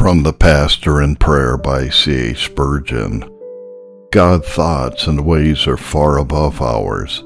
From the Pastor in Prayer by C.H. Spurgeon. God's thoughts and ways are far above ours.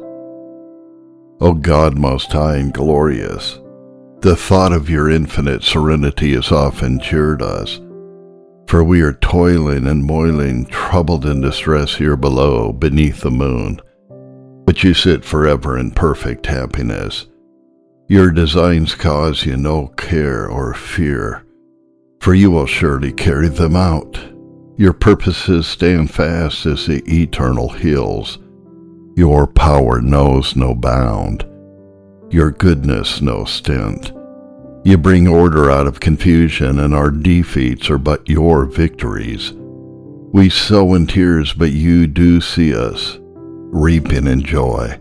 O God, most high and glorious, the thought of your infinite serenity has often cheered us, for we are toiling and moiling, troubled and distressed here below, beneath the moon. But you sit forever in perfect happiness. Your designs cause you no care or fear, for you will surely carry them out. Your purposes stand fast as the eternal hills. Your power knows no bound. Your goodness no stint. You bring order out of confusion, and our defeats are but your victories. We sow in tears, but you do see us, reaping in joy.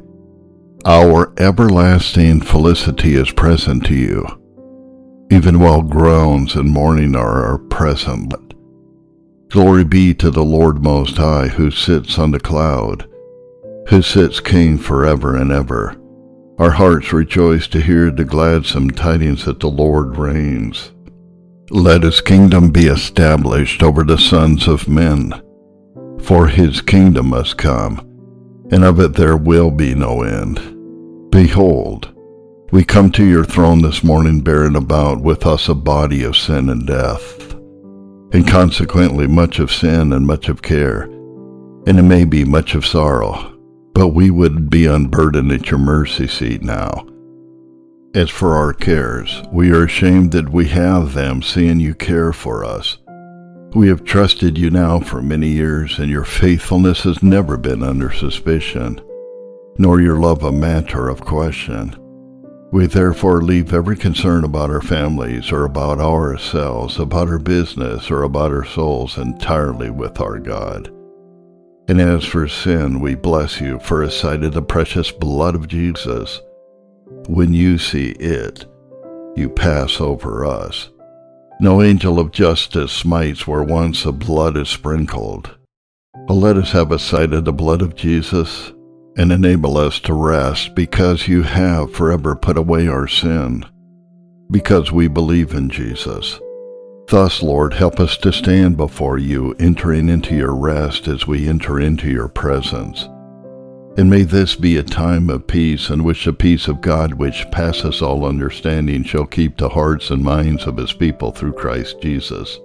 Our everlasting felicity is present to you, even while groans and mourning are present. Glory be to the Lord Most High, who sits on the cloud, who sits King forever and ever. Our hearts rejoice to hear the gladsome tidings that the Lord reigns. Let his kingdom be established over the sons of men, for his kingdom must come, and of it there will be no end. Behold, we come to your throne this morning bearing about with us a body of sin and death, and consequently much of sin and much of care, and it may be much of sorrow, but we would be unburdened at your mercy seat now. As for our cares, we are ashamed that we have them, seeing you care for us. We have trusted you now for many years, and your faithfulness has never been under suspicion, nor your love a matter of question. We therefore leave every concern about our families or about ourselves, about our business or about our souls entirely with our God. And as for sin, we bless you for a sight of the precious blood of Jesus. When you see it, you pass over us. No angel of justice smites where once the blood is sprinkled. But let us have a sight of the blood of Jesus, and enable us to rest, because you have forever put away our sin, because we believe in Jesus. Thus, Lord, help us to stand before you, entering into your rest as we enter into your presence. And may this be a time of peace, in which the peace of God, which passeth all understanding, shall keep the hearts and minds of his people through Christ Jesus.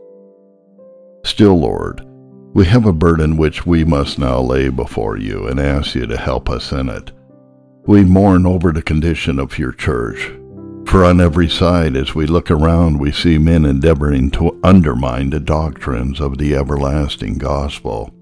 Still, Lord, we have a burden which we must now lay before you, and ask you to help us in it. We mourn over the condition of your church, for on every side as we look around we see men endeavoring to undermine the doctrines of the everlasting gospel.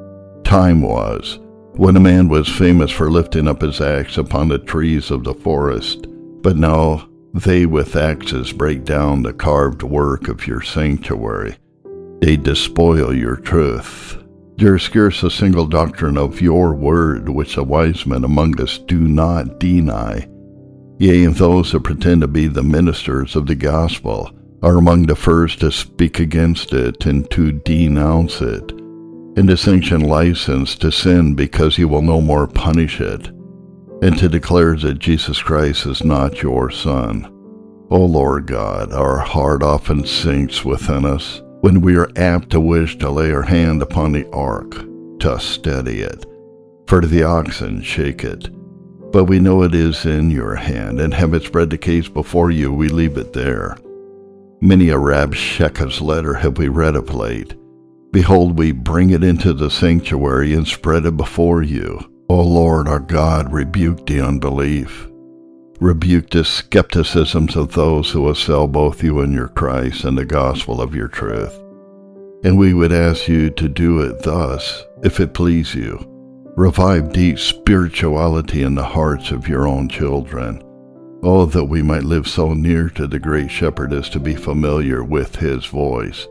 Time was when a man was famous for lifting up his axe upon the trees of the forest, but now they with axes break down the carved work of your sanctuary. They despoil your truth. There is scarce a single doctrine of your word which the wise men among us do not deny. Yea, and those that pretend to be the ministers of the gospel are among the first to speak against it and to denounce it, and to sanction license to sin because he will no more punish it, and to declare that Jesus Christ is not your Son. O Lord God, our heart often sinks within us when we are apt to wish to lay our hand upon the ark to steady it, for the oxen shake it. But we know it is in your hand, and having spread the case before you, we leave it there. Many a Rabshakeh's letter have we read of late. Behold, we bring it into the sanctuary and spread it before you. O Lord our God, rebuke the unbelief. Rebuke the skepticisms of those who assail both you and your Christ and the gospel of your truth. And we would ask you to do it thus, if it please you. Revive deep spirituality in the hearts of your own children. Oh, that we might live so near to the great shepherd as to be familiar with his voice,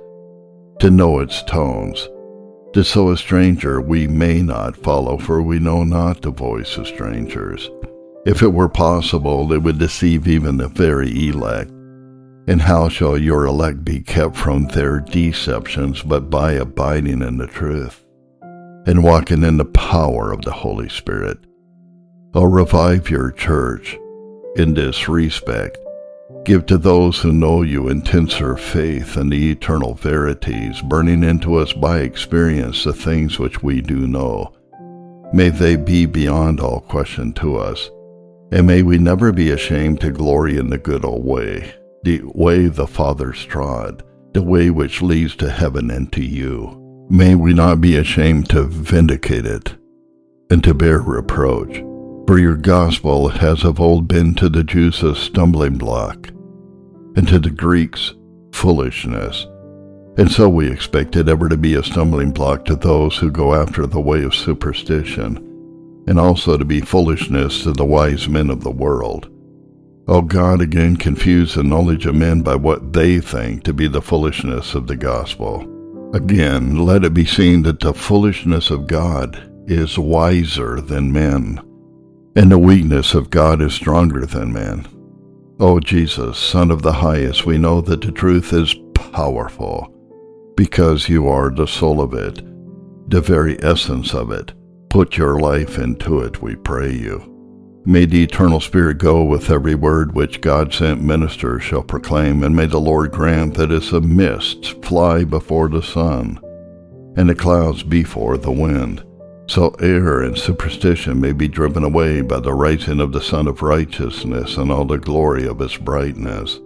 to know its tones, that so a stranger we may not follow, for we know not the voice of strangers. If it were possible, it would deceive even the very elect. And how shall your elect be kept from their deceptions, but by abiding in the truth, and walking in the power of the Holy Spirit? O revive your church in this respect. Give to those who know you intenser faith in the eternal verities, burning into us by experience the things which we do know. May they be beyond all question to us, and may we never be ashamed to glory in the good old way, the way the fathers trod, the way which leads to heaven and to you. May we not be ashamed to vindicate it and to bear reproach, for your gospel has of old been to the Jews a stumbling block, and to the Greeks foolishness, and so we expect it ever to be a stumbling block to those who go after the way of superstition, and also to be foolishness to the wise men of the world. O God, again confuse the knowledge of men by what they think to be the foolishness of the gospel. Again, let it be seen that the foolishness of God is wiser than men, and the weakness of God is stronger than men. O Jesus, Son of the Highest, we know that the truth is powerful, because you are the soul of it, the very essence of it. Put your life into it, we pray you. May the eternal Spirit go with every word which God-sent ministers shall proclaim, and may the Lord grant that as the mists fly before the sun, and the clouds before the wind, so error and superstition may be driven away by the rising of the Sun of Righteousness and all the glory of its brightness.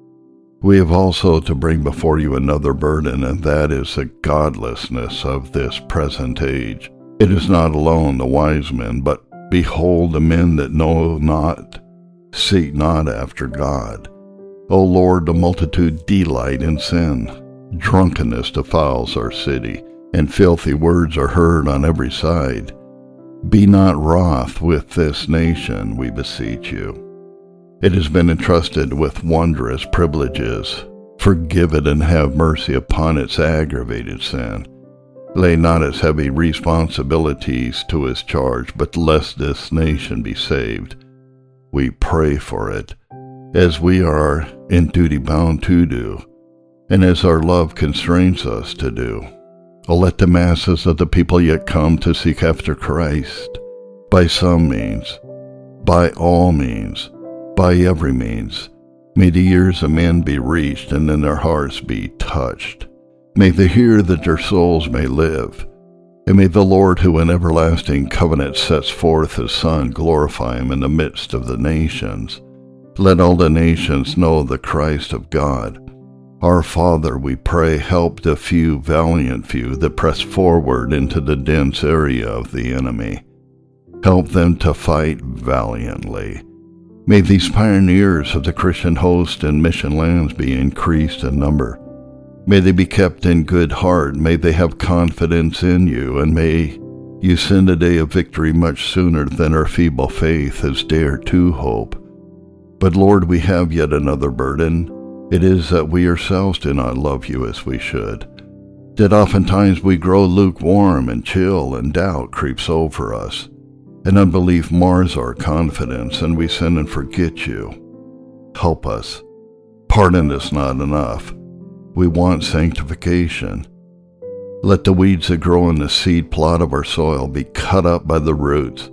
We have also to bring before you another burden, and that is the godlessness of this present age. It is not alone the wise men, but behold the men that know not, seek not after God. O Lord, the multitude delight in sin. Drunkenness defiles our city, and filthy words are heard on every side. Be not wroth with this nation, we beseech you. It has been entrusted with wondrous privileges. Forgive it and have mercy upon its aggravated sin. Lay not its heavy responsibilities to its charge, but lest this nation be saved. We pray for it, as we are in duty bound to do, and as our love constrains us to do. O let the masses of the people yet come to seek after Christ, by some means, by all means, by every means. May the ears of men be reached, and then their hearts be touched. May they hear that their souls may live, and may the Lord, who in everlasting covenant sets forth his Son, glorify him in the midst of the nations. Let all the nations know the Christ of God. Our Father, we pray, help the few, valiant few, that press forward into the dense area of the enemy. Help them to fight valiantly. May these pioneers of the Christian host in mission lands be increased in number. May they be kept in good heart. May they have confidence in you, and may you send a day of victory much sooner than our feeble faith has dared to hope. But Lord, we have yet another burden. It is that we ourselves do not love you as we should, that oftentimes we grow lukewarm and chill, and doubt creeps over us, and unbelief mars our confidence, and we sin and forget you. Help us. Pardon is not enough. We want sanctification. Let the weeds that grow in the seed plot of our soil be cut up by the roots.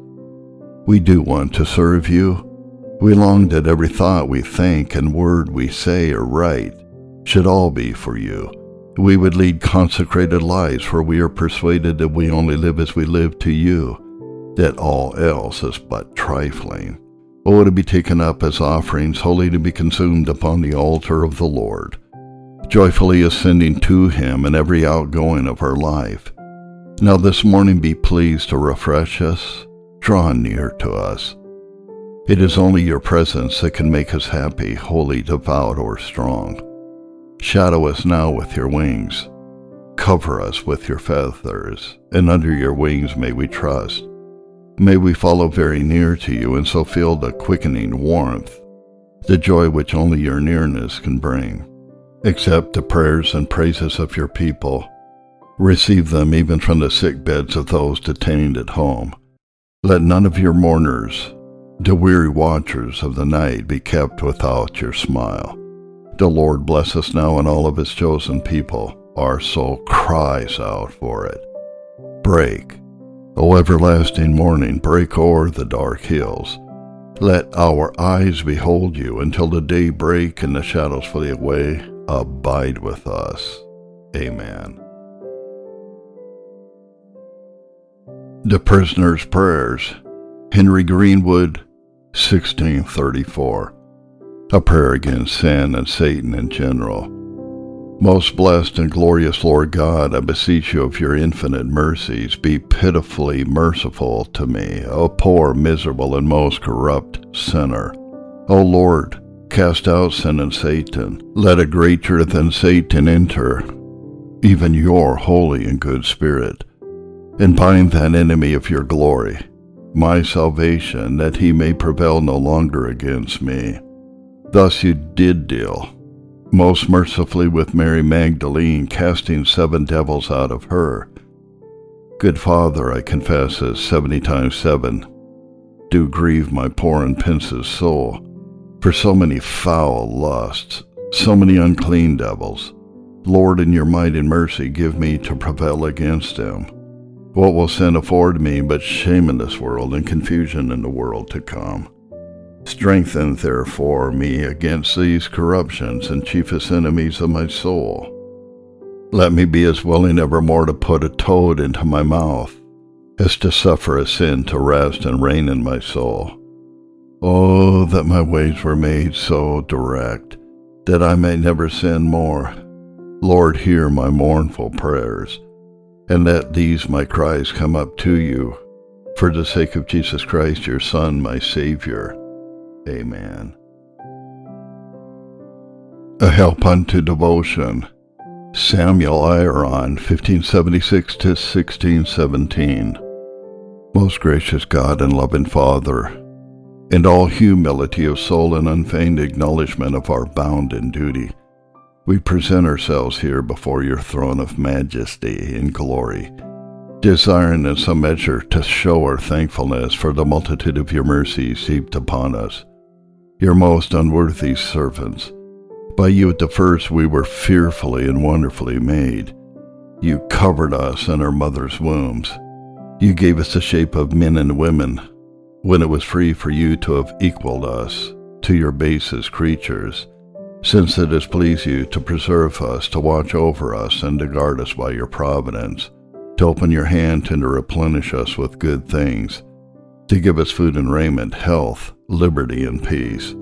We do want to serve you. We long that every thought we think and word we say or write should all be for you. We would lead consecrated lives, for we are persuaded that we only live as we live to you, that all else is but trifling. O to be taken up as offerings, holy to be consumed upon the altar of the Lord, joyfully ascending to him in every outgoing of our life. Now this morning be pleased to refresh us, draw near to us. It is only your presence that can make us happy, holy, devout, or strong. Shadow us now with your wings. Cover us with your feathers, and under your wings may we trust. May we follow very near to you, and so feel the quickening warmth, the joy which only your nearness can bring. Accept the prayers and praises of your people. Receive them even from the sick beds of those detained at home. Let none of your mourners, the weary watchers of the night, be kept without your smile. The Lord bless us now and all of his chosen people. Our soul cries out for it. Break, O everlasting morning, break o'er the dark hills. Let our eyes behold you until the day break and the shadows flee away. Abide with us. Amen. The Prisoner's Prayers, Henry Greenwood, 1634. A prayer against sin and Satan in general. Most blessed and glorious Lord God, I beseech you of your infinite mercies, be pitifully merciful to me, a poor, miserable, and most corrupt sinner. O Lord, cast out sin and Satan. Let a greater than Satan enter, even your holy and good Spirit, and bind that enemy of your glory, my salvation, that he may prevail no longer against me. Thus you did deal most mercifully with Mary Magdalene, casting 7 devils out of her. Good Father, I confess as 70 times 7, do grieve my poor and pensive soul, for so many foul lusts, so many unclean devils. Lord, in your might and mercy, give me to prevail against them. What will sin afford me but shame in this world and confusion in the world to come? Strengthen, therefore, me against these corruptions and chiefest enemies of my soul. Let me be as willing evermore to put a toad into my mouth as to suffer a sin to rest and reign in my soul. Oh, that my ways were made so direct that I may never sin more. Lord, hear my mournful prayers, and let these my cries come up to you, for the sake of Jesus Christ, your Son, my Savior. Amen. A Help unto Devotion, Samuel Iron, 1576 to 1617. Most gracious God and loving Father, in all humility of soul and unfeigned acknowledgement of our bounden duty, we present ourselves here before your throne of majesty and glory, desiring in some measure to show our thankfulness for the multitude of your mercies heaped upon us, your most unworthy servants. By you at the first we were fearfully and wonderfully made. You covered us in our mother's wombs. You gave us the shape of men and women, when it was free for you to have equaled us to your basest creatures, since it has pleased you to preserve us, to watch over us, and to guard us by your providence, to open your hand and to replenish us with good things, to give us food and raiment, health, liberty, and peace.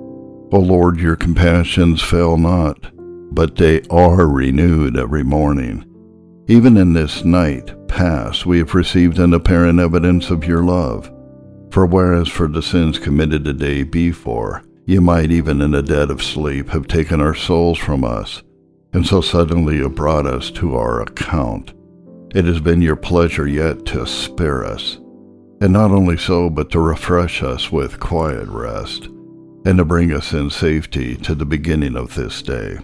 O Lord, your compassions fail not, but they are renewed every morning. Even in this night past we have received an apparent evidence of your love. For whereas for the sins committed the day before, you might even in the dead of sleep have taken our souls from us, and so suddenly have brought us to our account, it has been your pleasure yet to spare us, and not only so, but to refresh us with quiet rest, and to bring us in safety to the beginning of this day.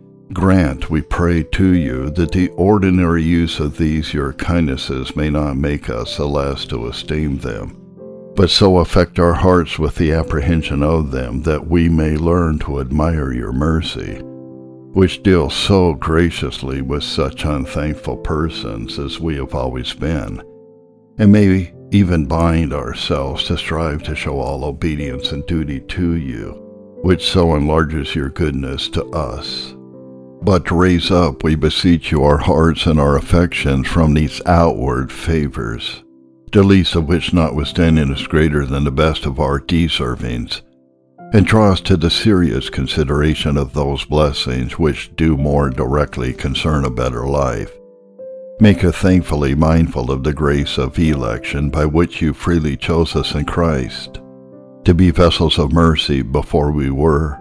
Grant, we pray to you, that the ordinary use of these your kindnesses may not make us the less to esteem them, but so affect our hearts with the apprehension of them, that we may learn to admire your mercy, which deals so graciously with such unthankful persons as we have always been, and may even bind ourselves to strive to show all obedience and duty to you, which so enlarges your goodness to us. But raise up, we beseech you, our hearts and our affections from these outward favors, the least of which notwithstanding is greater than the best of our deservings, and draw us to the serious consideration of those blessings which do more directly concern a better life. Make us thankfully mindful of the grace of election by which you freely chose us in Christ, to be vessels of mercy before we were,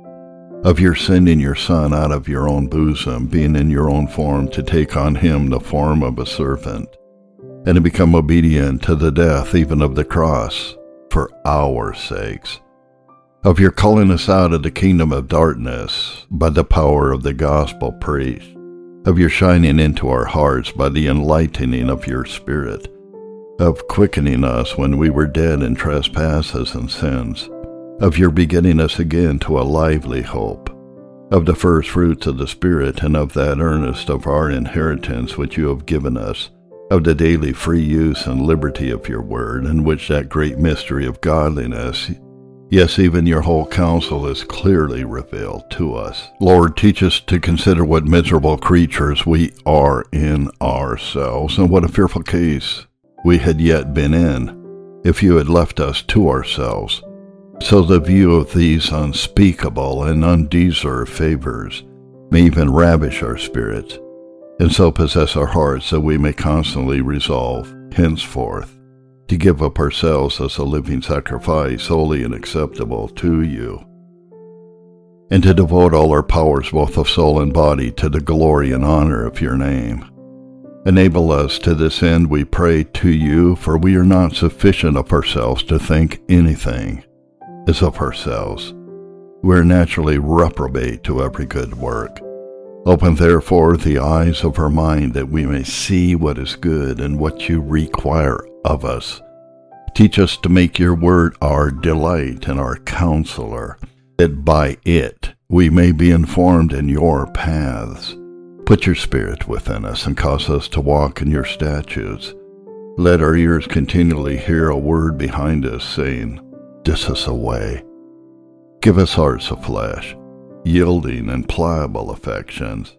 of your sending your Son out of your own bosom, being in your own form, to take on him the form of a servant, and to become obedient to the death even of the cross for our sakes, of your calling us out of the kingdom of darkness by the power of the gospel preached, of your shining into our hearts by the enlightening of your Spirit, of quickening us when we were dead in trespasses and sins, of your begetting us again to a lively hope, of the first fruits of the Spirit, and of that earnest of our inheritance which you have given us, of the daily free use and liberty of your word, in which that great mystery of godliness Yes, even your whole counsel is clearly revealed to us. Lord, teach us to consider what miserable creatures we are in ourselves, and what a fearful case we had yet been in, if you had left us to ourselves. So the view of these unspeakable and undeserved favors may even ravish our spirits, and so possess our hearts that we may constantly resolve, henceforth, to give up ourselves as a living sacrifice, holy and acceptable to you, and to devote all our powers, both of soul and body, to the glory and honor of your name. Enable us to this end, we pray to you, for we are not sufficient of ourselves to think anything is of ourselves. We are naturally reprobate to every good work. Open therefore the eyes of our mind, that we may see what is good and what you require of us. Teach us to make your word our delight and our counselor, that by it we may be informed in your paths. Put your Spirit within us and cause us to walk in your statutes. Let our ears continually hear a word behind us saying, "This is the way." Give us hearts of flesh, yielding and pliable affections.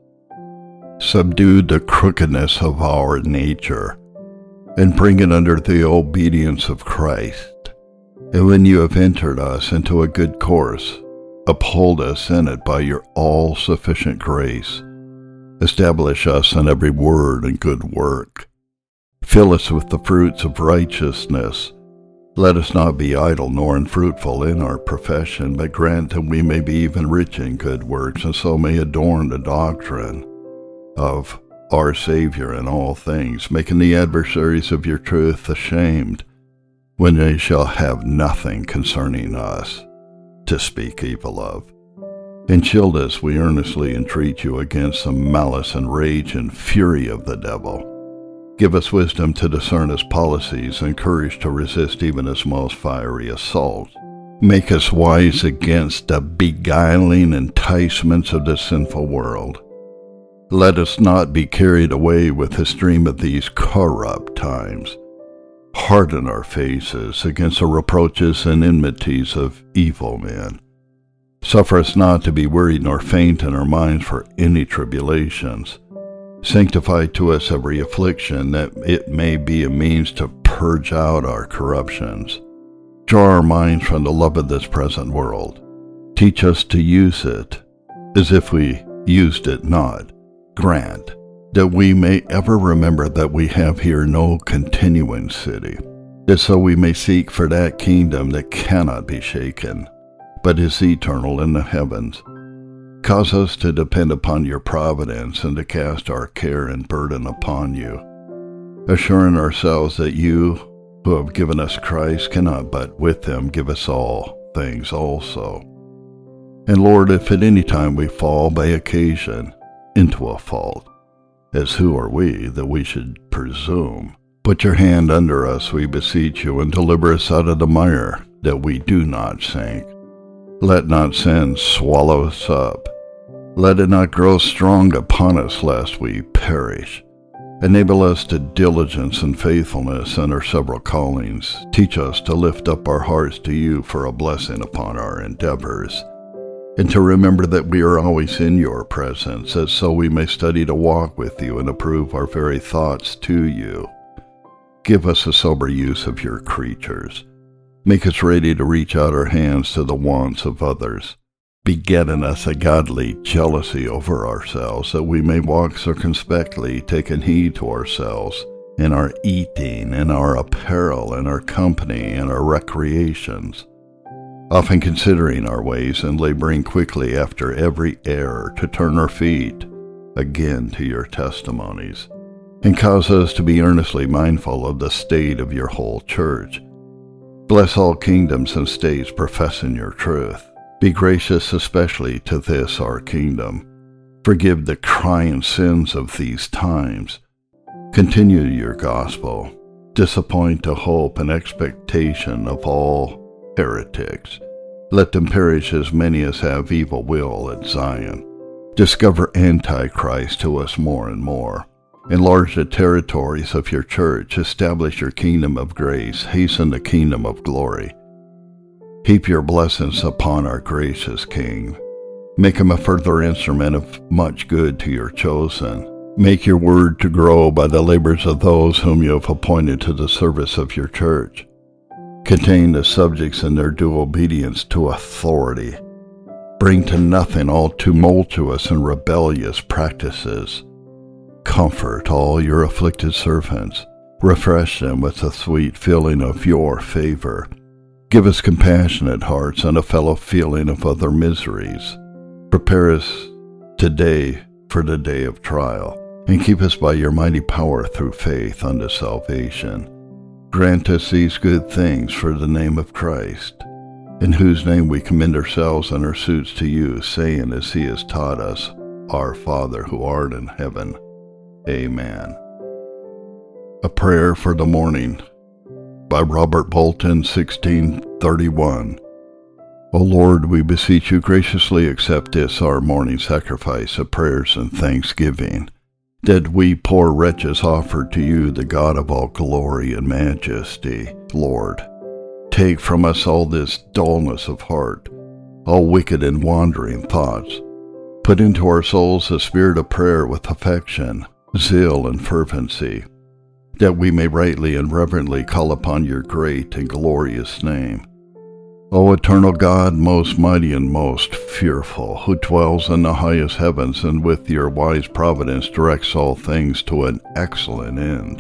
Subdue the crookedness of our nature, and bring it under the obedience of Christ. And when you have entered us into a good course, uphold us in it by your all-sufficient grace. Establish us in every word and good work. Fill us with the fruits of righteousness. Let us not be idle nor unfruitful in our profession, but grant that we may be even rich in good works, and so may adorn the doctrine of our Savior in all things, making the adversaries of your truth ashamed, when they shall have nothing concerning us to speak evil of. And shield us, we earnestly entreat you, against the malice and rage and fury of the devil. Give us wisdom to discern his policies, and courage to resist even his most fiery assaults. Make us wise against the beguiling enticements of the sinful world. Let us not be carried away with the stream of these corrupt times. Harden our faces against the reproaches and enmities of evil men. Suffer us not to be wearied nor faint in our minds for any tribulations. Sanctify to us every affliction, that it may be a means to purge out our corruptions. Draw our minds from the love of this present world. Teach us to use it as if we used it not. Grant that we may ever remember that we have here no continuing city, that so we may seek for that kingdom that cannot be shaken, but is eternal in the heavens. Cause us to depend upon your providence, and to cast our care and burden upon you, assuring ourselves that you, who have given us Christ, cannot but with him give us all things also. And Lord, if at any time we fall by occasion into a fault, as who are we that we should presume? Put your hand under us, we beseech you, and deliver us out of the mire, that we do not sink. Let not sin swallow us up. Let it not grow strong upon us, lest we perish. Enable us to diligence and faithfulness in our several callings. Teach us to lift up our hearts to you for a blessing upon our endeavors, and to remember that we are always in your presence, as so we may study to walk with you and approve our very thoughts to you. Give us a sober use of your creatures. Make us ready to reach out our hands to the wants of others. Beget in us a godly jealousy over ourselves, that we may walk circumspectly, taking heed to ourselves, in our eating, in our apparel, in our company, in our recreations, often considering our ways and laboring quickly after every error to turn our feet again to your testimonies, and cause us to be earnestly mindful of the state of your whole church. Bless all kingdoms and states professing your truth. Be gracious especially to this our kingdom. Forgive the crying sins of these times. Continue your gospel. Disappoint the hope and expectation of all heretics. Let them perish, as many as have evil will at Zion. Discover Antichrist to us more and more. Enlarge the territories of your church. Establish your kingdom of grace. Hasten the kingdom of glory. Heap your blessings upon our gracious King. Make him a further instrument of much good to your chosen. Make your word to grow by the labors of those whom you have appointed to the service of your church. Contain the subjects in their due obedience to authority. Bring to nothing all tumultuous and rebellious practices. Comfort all your afflicted servants. Refresh them with the sweet feeling of your favor. Give us compassionate hearts and a fellow feeling of other miseries. Prepare us today for the day of trial, and keep us by your mighty power through faith unto salvation. Grant us these good things for the name of Christ, in whose name we commend ourselves and our suits to you, saying as he has taught us, Our Father who art in heaven. Amen. A Prayer for the Morning by Robert Bolton, 1631. O Lord, we beseech you graciously accept this our morning sacrifice of prayers and thanksgiving, that we poor wretches offer to you, the God of all glory and majesty. Lord, take from us all this dullness of heart, all wicked and wandering thoughts. Put into our souls a spirit of prayer with affection, zeal, and fervency, that we may rightly and reverently call upon your great and glorious name. O eternal God, most mighty and most fearful, who dwells in the highest heavens and with your wise providence directs all things to an excellent end,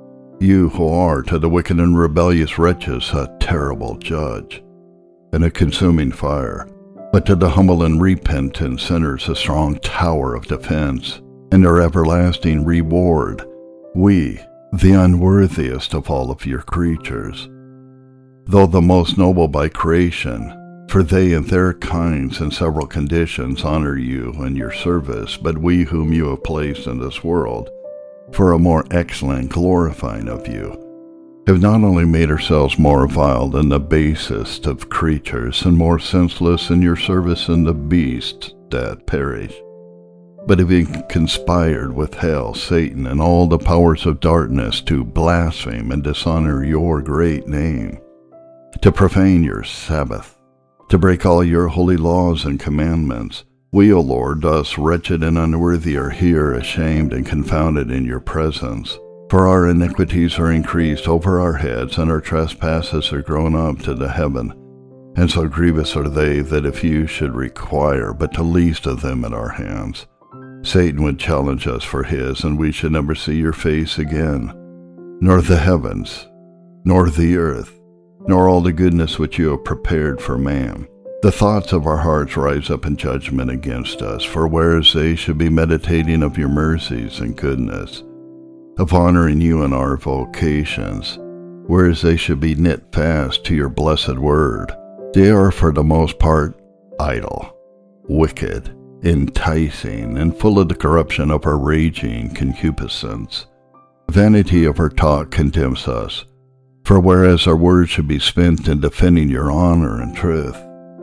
you who are to the wicked and rebellious wretches a terrible judge and a consuming fire, but to the humble and repentant sinners a strong tower of defense and their everlasting reward, we, the unworthiest of all of your creatures, though the most noble by creation, for they in their kinds and several conditions honor you and your service, but we whom you have placed in this world, for a more excellent glorifying of you, have not only made ourselves more vile than the basest of creatures, and more senseless in your service than the beasts that perish, but have conspired with hell, Satan, and all the powers of darkness to blaspheme and dishonor your great name, to profane your Sabbath, to break all your holy laws and commandments. We, O Lord, thus wretched and unworthy, are here ashamed and confounded in your presence. For our iniquities are increased over our heads, and our trespasses are grown up to the heaven. And so grievous are they, that if you should require but the least of them at our hands, Satan would challenge us for his, and we should never see your face again, nor the heavens, nor the earth, nor all the goodness which you have prepared for man. The thoughts of our hearts rise up in judgment against us, for whereas they should be meditating of your mercies and goodness, of honoring you in our vocations, whereas they should be knit fast to your blessed word, they are for the most part idle, wicked, enticing, and full of the corruption of our raging concupiscence. Vanity of our talk condemns us, for whereas our words should be spent in defending your honor and truth,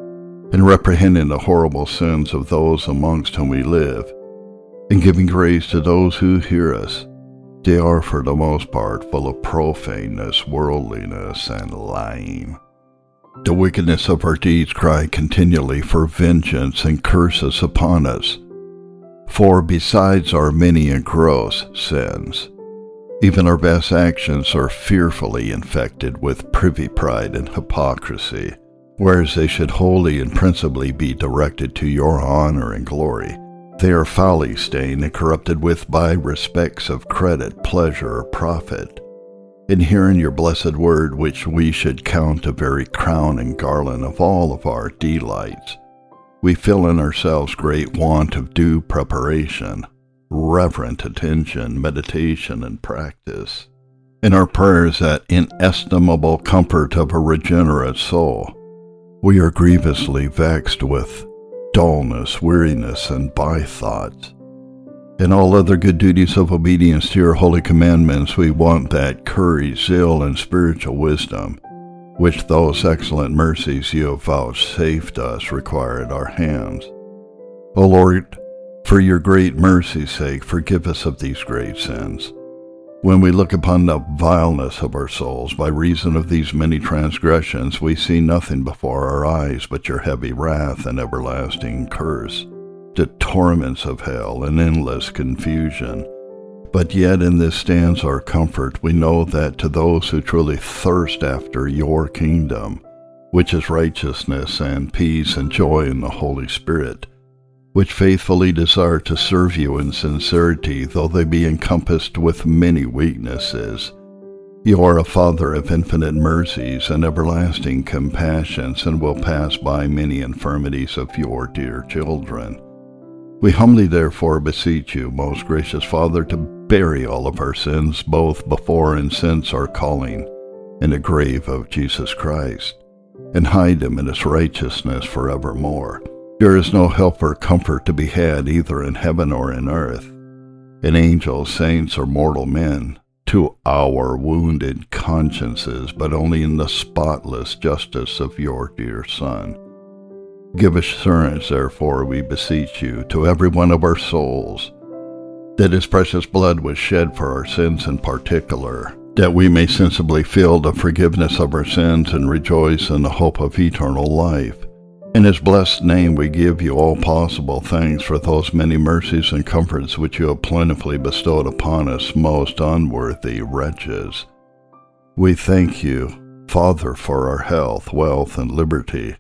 in reprehending the horrible sins of those amongst whom we live, and giving grace to those who hear us, they are for the most part full of profaneness, worldliness, and lying. The wickedness of our deeds cry continually for vengeance and curses upon us. For besides our many and gross sins, even our best actions are fearfully infected with privy pride and hypocrisy, whereas they should wholly and principally be directed to your honor and glory. They are foully stained and corrupted with by respects of credit, pleasure, or profit. In hearing your blessed word, which we should count a very crown and garland of all of our delights, we feel in ourselves great want of due preparation, reverent attention, meditation, and practice. In our prayers that inestimable comfort of a regenerate soul, we are grievously vexed with dullness, weariness, and by thoughts. In all other good duties of obedience to your holy commandments, we want that courage, zeal, and spiritual wisdom, which those excellent mercies you have vouchsafed us require at our hands. O Lord, for your great mercy's sake, forgive us of these great sins, When we look upon the vileness of our souls by reason of these many transgressions, we see nothing before our eyes but your heavy wrath and everlasting curse, the torments of hell and endless confusion. But yet in this stands our comfort. We know that to those who truly thirst after your kingdom, which is righteousness and peace and joy in the Holy Spirit, which faithfully desire to serve you in sincerity, though they be encompassed with many weaknesses. You are a Father of infinite mercies and everlasting compassions, and will pass by many infirmities of your dear children. We humbly therefore beseech you, most gracious Father, to bury all of our sins, both before and since our calling, in the grave of Jesus Christ, and hide them in his righteousness forevermore. There is no help or comfort to be had either in heaven or in earth, in angels, saints, or mortal men, to our wounded consciences, but only in the spotless justice of your dear Son. Give assurance, therefore, we beseech you, to every one of our souls, that his precious blood was shed for our sins in particular, that we may sensibly feel the forgiveness of our sins and rejoice in the hope of eternal life. In his blessed name we give you all possible thanks for those many mercies and comforts which you have plentifully bestowed upon us, most unworthy wretches. We thank you, Father, for our health, wealth, and liberty,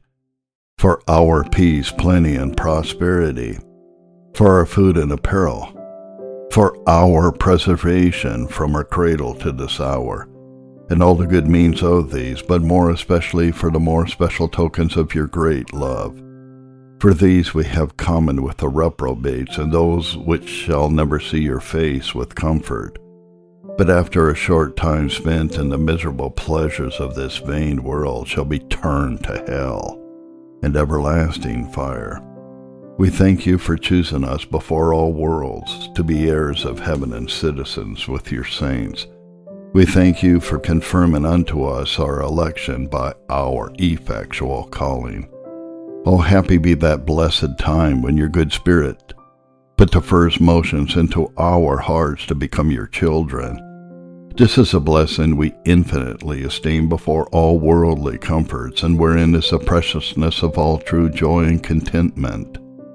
for our peace, plenty, and prosperity, for our food and apparel, for our preservation from our cradle to this hour, and all the good means of these, but more especially for the more special tokens of your great love. For these we have common with the reprobates and those which shall never see your face with comfort, but after a short time spent in the miserable pleasures of this vain world shall be turned to hell and everlasting fire. We thank you for choosing us before all worlds to be heirs of heaven and citizens with your saints. We thank you for confirming unto us our election by our effectual calling. Oh, happy be that blessed time when your good Spirit put the first motions into our hearts to become your children. This is a blessing we infinitely esteem before all worldly comforts, and wherein is the preciousness of all true joy and contentment.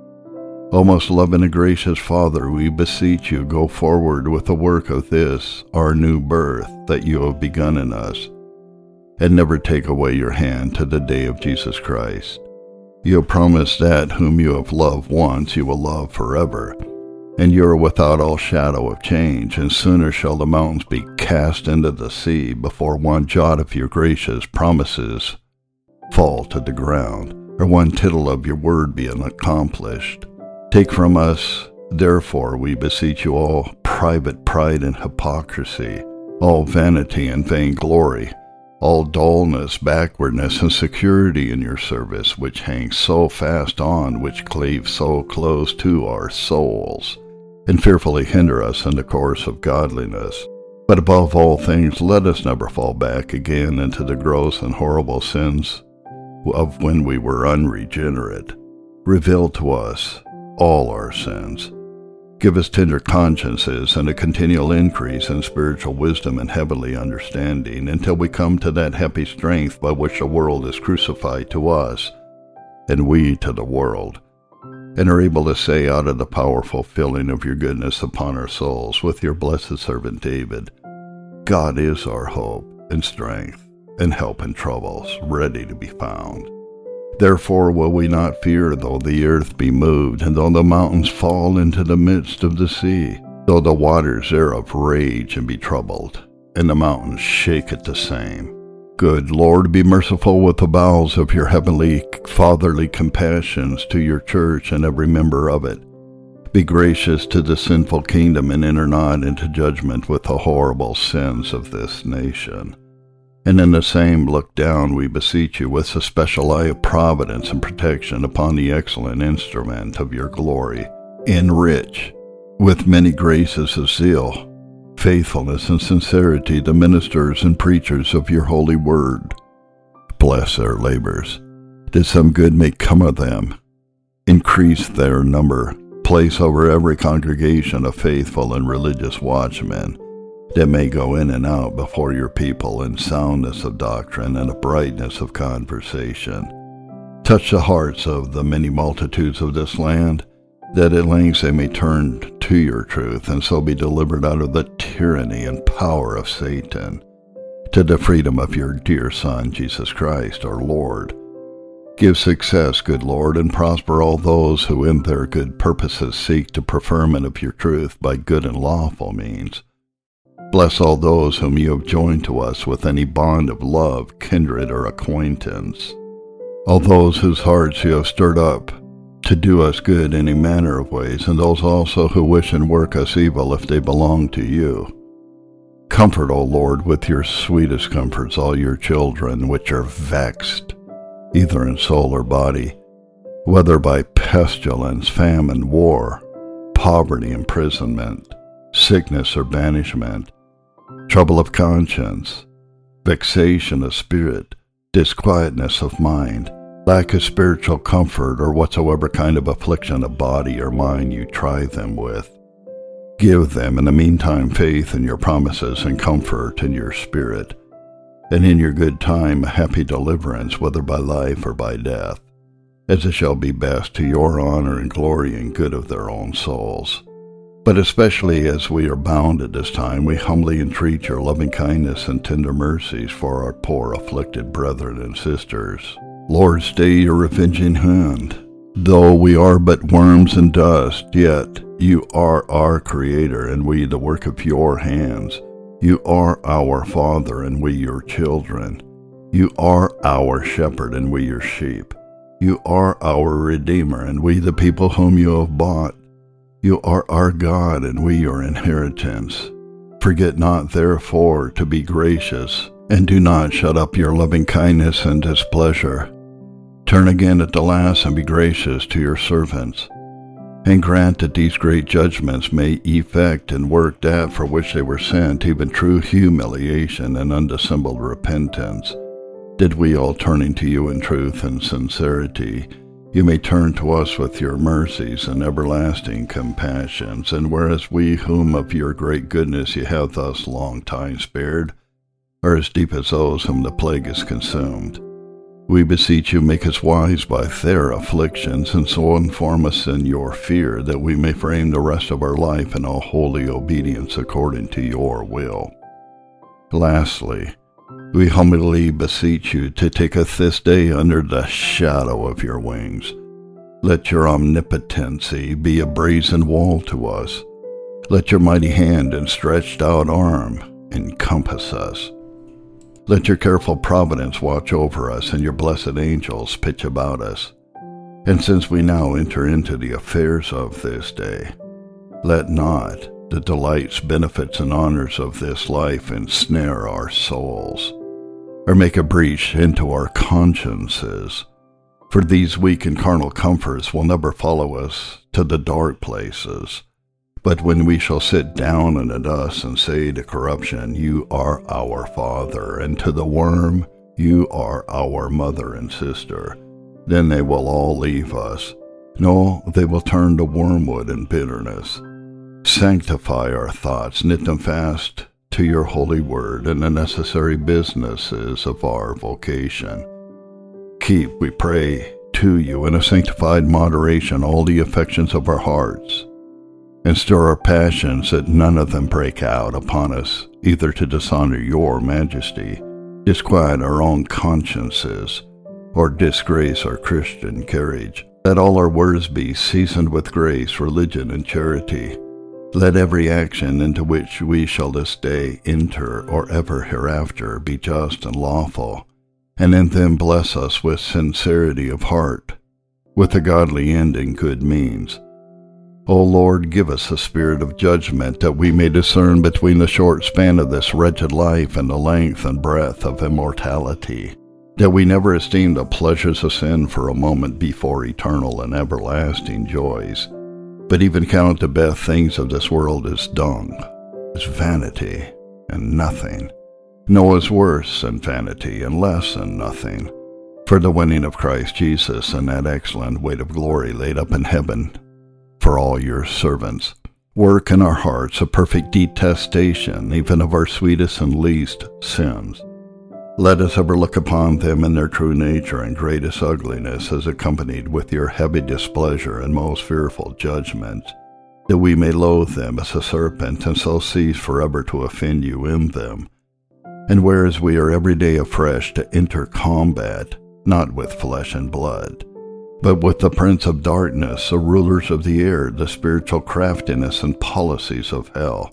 O most loving and gracious Father, we beseech you, go forward with the work of this, our new birth, that you have begun in us, and never take away your hand to the day of Jesus Christ. You have promised that whom you have loved once you will love forever, and you are without all shadow of change, and sooner shall the mountains be cast into the sea before one jot of your gracious promises fall to the ground, or one tittle of your word be unaccomplished. Take from us, therefore, we beseech you, all private pride and hypocrisy, all vanity and vainglory, all dullness, backwardness, and security in your service, which hangs so fast on, which cleave so close to our souls, and fearfully hinder us in the course of godliness. But above all things, let us never fall back again into the gross and horrible sins of when we were unregenerate. Reveal to us all our sins. Give us tender consciences and a continual increase in spiritual wisdom and heavenly understanding, until we come to that happy strength by which the world is crucified to us, and we to the world, and are able to say out of the powerful filling of your goodness upon our souls with your blessed servant David, God is our hope and strength and help in troubles, ready to be found. Therefore will we not fear, though the earth be moved, and though the mountains fall into the midst of the sea, though the waters thereof rage and be troubled, and the mountains shake at the same. Good Lord, be merciful with the bowels of your heavenly fatherly compassions to your church and every member of it. Be gracious to the sinful kingdom, and enter not into judgment with the horrible sins of this nation. And in the same look down, we beseech you, with a special eye of providence and protection upon the excellent instrument of your glory. Enrich with many graces of zeal, faithfulness, and sincerity the ministers and preachers of your holy word. Bless their labors, that some good may come of them. Increase their number. Place over every congregation a faithful and religious watchman, that may go in and out before your people in soundness of doctrine and a brightness of conversation. Touch the hearts of the many multitudes of this land, that at length they may turn to your truth, and so be delivered out of the tyranny and power of Satan, to the freedom of your dear Son, Jesus Christ, our Lord. Give success, good Lord, and prosper all those who in their good purposes seek the preferment of your truth by good and lawful means. Bless all those whom you have joined to us with any bond of love, kindred, or acquaintance. All those whose hearts you have stirred up to do us good in any manner of ways, and those also who wish and work us evil if they belong to you. Comfort, O Lord, with your sweetest comforts all your children which are vexed, either in soul or body, whether by pestilence, famine, war, poverty, imprisonment, sickness, or banishment, trouble of conscience, vexation of spirit, disquietness of mind, lack of spiritual comfort, or whatsoever kind of affliction of body or mind you try them with. Give them in the meantime faith in your promises and comfort in your spirit, and in your good time a happy deliverance, whether by life or by death, as it shall be best to your honor and glory and good of their own souls. But especially as we are bound at this time, we humbly entreat your loving kindness and tender mercies for our poor afflicted brethren and sisters. Lord, stay your avenging hand. Though we are but worms and dust, yet you are our Creator, and we the work of your hands. You are our Father, and we your children. You are our Shepherd, and we your sheep. You are our Redeemer, and we the people whom you have bought. You are our God, and we your inheritance. Forget not, therefore, to be gracious, and do not shut up your loving kindness and displeasure. Turn again at the last, and be gracious to your servants, and grant that these great judgments may effect and work that for which they were sent, even true humiliation and undissembled repentance, that we all turning to you in truth and sincerity, you may turn to us with your mercies and everlasting compassions, and whereas we whom of your great goodness you have thus long time spared, are as deep as those whom the plague has consumed, we beseech you make us wise by their afflictions, and so inform us in your fear, that we may frame the rest of our life in all holy obedience according to your will. Lastly, we humbly beseech you to take us this day under the shadow of your wings. Let your omnipotency be a brazen wall to us. Let your mighty hand and stretched out arm encompass us. Let your careful providence watch over us, and your blessed angels pitch about us. And since we now enter into the affairs of this day, let not the delights, benefits, and honors of this life ensnare our souls, or make a breach into our consciences. For these weak and carnal comforts will never follow us to the dark places. But when we shall sit down in the dust and say to corruption, you are our father, and to the worm, you are our mother and sister, then they will all leave us. No, they will turn to wormwood and bitterness. Sanctify our thoughts, knit them fast to your holy word and the necessary businesses of our vocation. Keep, we pray, to you in a sanctified moderation all the affections of our hearts, and stir our passions that none of them break out upon us, either to dishonor your majesty, disquiet our own consciences, or disgrace our Christian carriage. Let all our words be seasoned with grace, religion, and charity. Let every action into which we shall this day enter or ever hereafter be just and lawful, and in them bless us with sincerity of heart, with a godly end and good means. O Lord, give us a spirit of judgment, that we may discern between the short span of this wretched life and the length and breadth of immortality, that we never esteem the pleasures of sin for a moment before eternal and everlasting joys, but even count the best things of this world as dung, as vanity, and nothing, no, as worse than vanity and less than nothing, for the winning of Christ Jesus and that excellent weight of glory laid up in heaven for all your servants, Work in our hearts a perfect detestation even of our sweetest and least sins. Let us ever look upon them in their true nature and greatest ugliness, as accompanied with your heavy displeasure and most fearful judgment, that we may loathe them as a serpent, and so cease forever to offend you in them. And whereas we are every day afresh to enter combat, not with flesh and blood, but with the prince of darkness, the rulers of the air, the spiritual craftiness and policies of hell,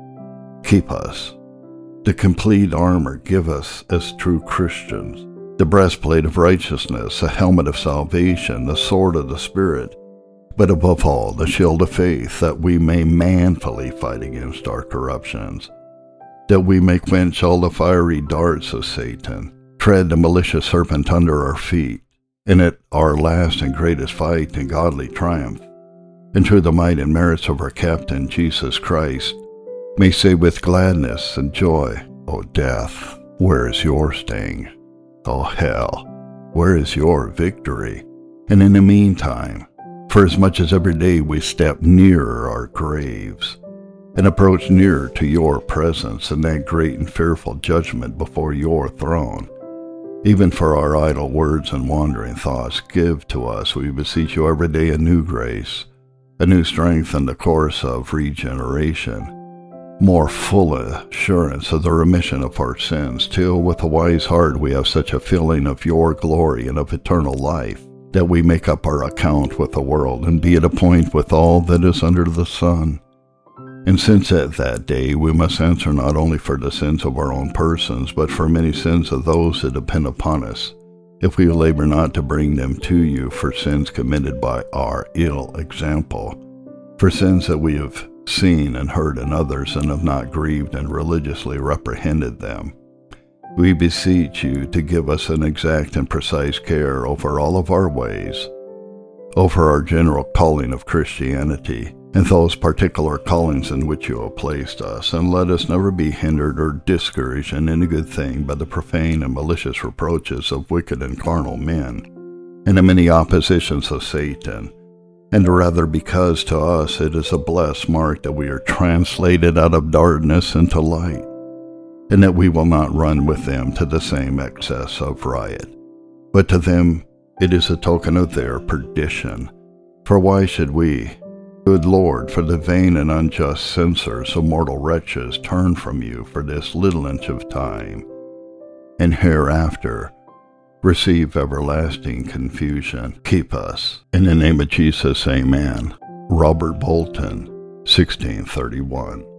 keep us. The complete armor give us as true Christians, the breastplate of righteousness, the helmet of salvation, the sword of the Spirit, but above all the shield of faith, that we may manfully fight against our corruptions, that we may quench all the fiery darts of Satan, tread the malicious serpent under our feet, and at our last and greatest fight in godly triumph, and through the might and merits of our Captain Jesus Christ, may say with gladness and joy, O death, where is your sting? O hell, where is your victory? And in the meantime, for as much as every day we step nearer our graves, and approach nearer to your presence in that great and fearful judgment before your throne, even for our idle words and wandering thoughts, give to us, we beseech you, every day a new grace, a new strength in the course of regeneration, more full assurance of the remission of our sins, till with a wise heart we have such a feeling of your glory and of eternal life, that we make up our account with the world, and be at a point with all that is under the sun. And since at that day we must answer not only for the sins of our own persons, but for many sins of those that depend upon us, if we labor not to bring them to you, for sins committed by our ill example, for sins that we have seen and heard in others, and have not grieved and religiously reprehended them, we beseech you to give us an exact and precise care over all of our ways, over our general calling of Christianity, and those particular callings in which you have placed us, and let us never be hindered or discouraged in any good thing by the profane and malicious reproaches of wicked and carnal men, and the many oppositions of Satan, and rather because to us it is a blessed mark that we are translated out of darkness into light, and that we will not run with them to the same excess of riot, but to them it is a token of their perdition. For why should we, good Lord, for the vain and unjust censors of mortal wretches, turn from you for this little inch of time, and hereafter receive everlasting confusion? Keep us. In the name of Jesus, amen. Robert Bolton, 1631.